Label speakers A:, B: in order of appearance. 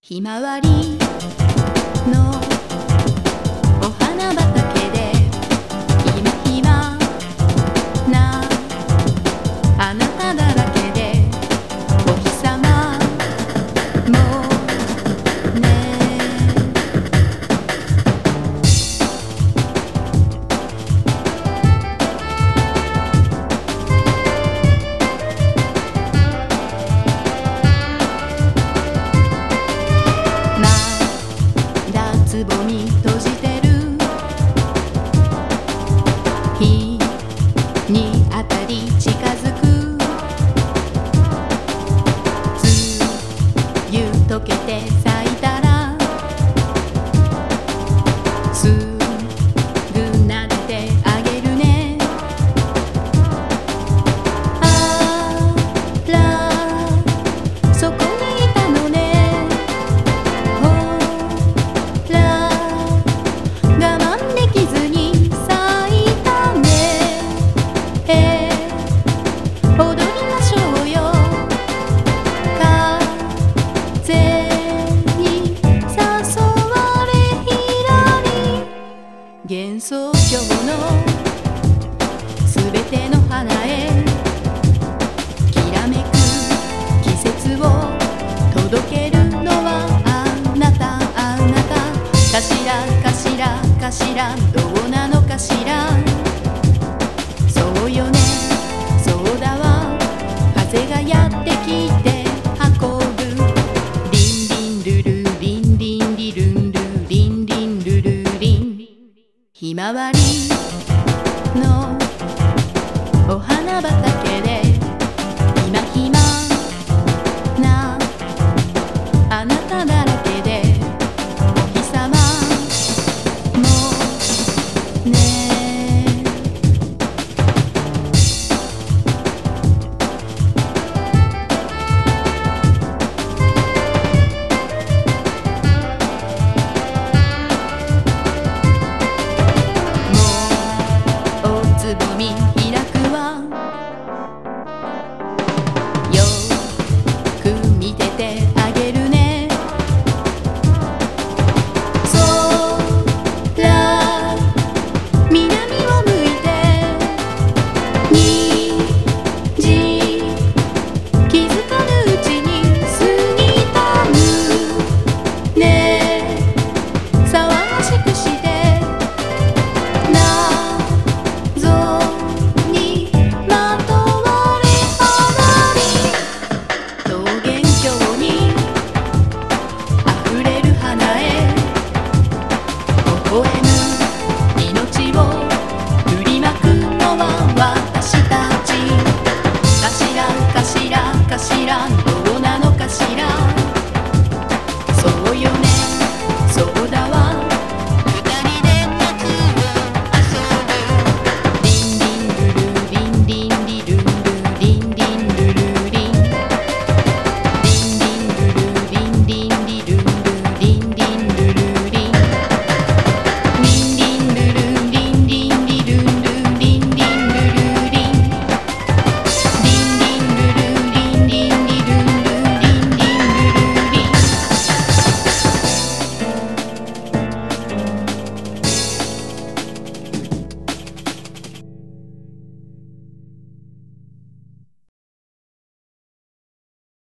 A: ひまわりのお花畑でひまひまなあなただらけでお日さまもねつぼみ閉じてる日にあたり近づく梅雨溶けて咲いたらすぐ撫でてあげるねあらそこにいたのね幻想郷のすべての花へきらめく季節を届けるのはあなたあなたかしらかしらかしらどうなのかしらそうよねそうだわ風がやってきて運ぶリンリンルルリンリンリルンルリンリンルルリンひまわりのお花畑でひまひまなあなただら